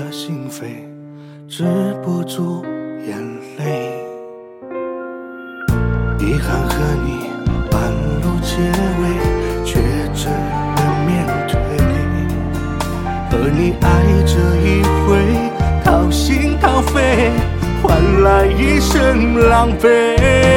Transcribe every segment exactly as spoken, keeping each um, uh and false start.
了心扉，止不住眼泪。遗憾和你半路结尾，却只能面对。和你爱这一回，掏心掏肺，换来一生浪费。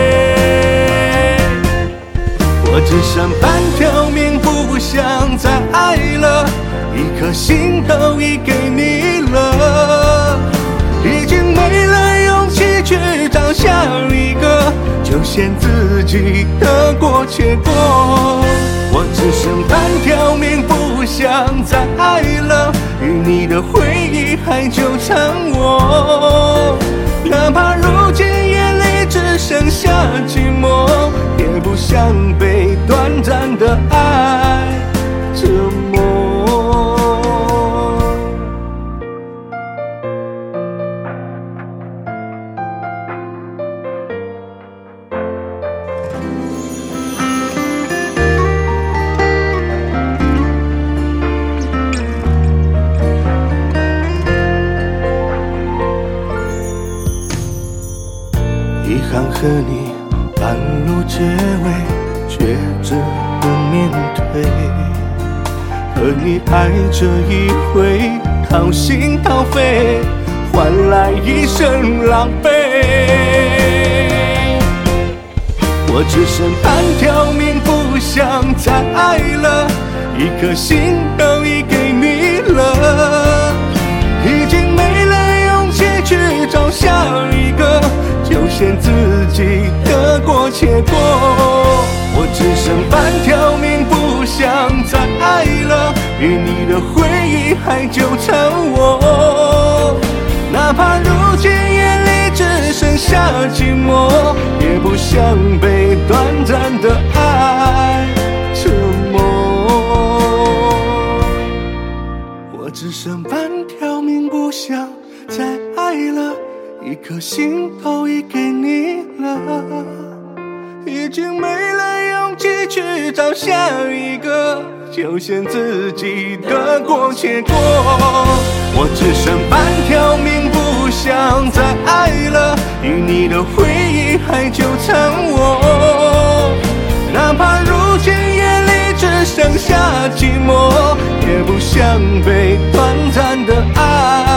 我只剩半条命，不想再爱了，一颗心都已给你了，已经没了勇气去找下一个，就嫌自己得过且过。我只剩半条命，不想再爱了，与你的回忆还纠缠我，哪怕如今眼里只剩下寂寞，也不想被短暂的爱折磨。遗憾和你半路结尾，却只能面对。和你爱这一回，掏心掏肺，换来一生狼狈。我只剩半条命，不想再爱了，一颗心都已给你了，已经没了勇气去找下一个，就嫌自己得过且过。我只剩半条命，不想再爱了，与你的回忆还纠缠我，哪怕如今眼里只剩下寂寞，也不想被短暂的爱折磨。我只剩半条命，不想再爱了，一颗心都已给你了，已经没了勇气去找下一个，就嫌自己得过且过。我只剩半条命，不想再爱了，与你的回忆还纠缠我，哪怕如今眼里只剩下寂寞，也不想被短暂的爱